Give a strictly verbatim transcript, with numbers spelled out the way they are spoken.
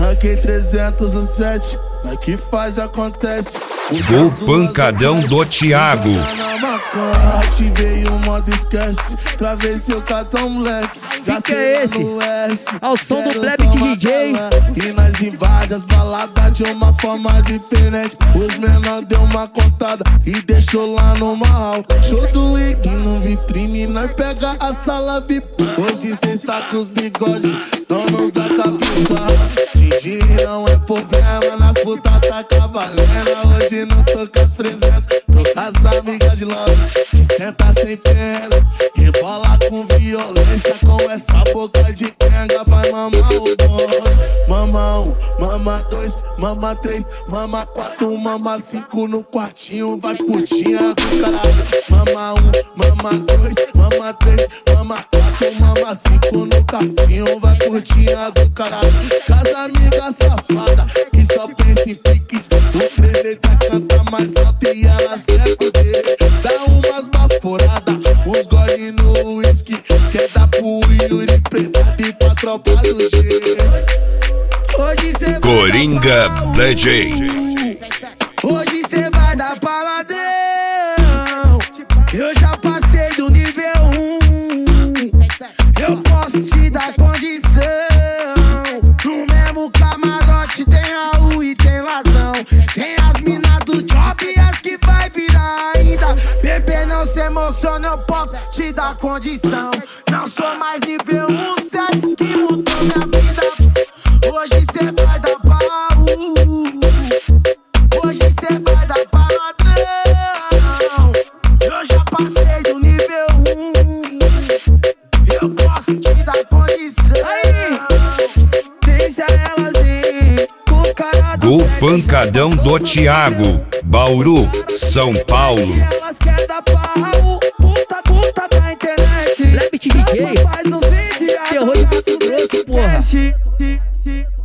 Marquei trezentos no set, aqui faz acontece. O pancadão do Thiago. Ativei o modo esquece, travei seu cartão moleque. Que é esse? Ao som do Black D J. E nós invade as baladas de uma forma diferente. Os menor deu uma contada e deixou lá no mal. Show do Ig no vitrine, nós pega a sala V I P. Hoje cê está com os bigodes, donos da capital. Didi não é problema, nas putas tá cavalendo. Hoje não tô com as presenças, tô com as amigas de Londres. Esquenta sem pena, rebola com violência. Com essa boca de enga vai mamar o bonde. Mama um, mama dois, mama três, mama quatro, mama cinco no quartinho. Vai putinha do caralho. Mama um, mama dois, mama três, mama quatro, mama cinco no quartinho. Vai putinha do caralho. Casa amiga safada que só pensa em piques. O três D tá canta mais alto e elas querem poder. Dá umas baforadas, uns gole no whisky. Quer dar pro Yuri Preta e pra tropa do G. Hoje cê Coringa D J. Hoje cê vai dar paladão. Eu já passei do nível um. Eu posso te dar condição. No mesmo camarote tem Raul e tem ladrão. Tem as minas do job e as que vai virar ainda. Bebê, não se emociona, eu posso te dar condição. Não sou mais nível um, sete que mudou minha vida. Hoje cê vai dar pau. Hoje cê vai dar paladão. Eu já passei do nível um. Eu posso te dar condição. Aí, deixa elas ir com os caras do O pancadão do Thiago. Bauru, São Paulo. Elas querem dar pau. Puta, puta da internet. Black D J. Faz uns vídeos. Terror de Mato Grosso, porra.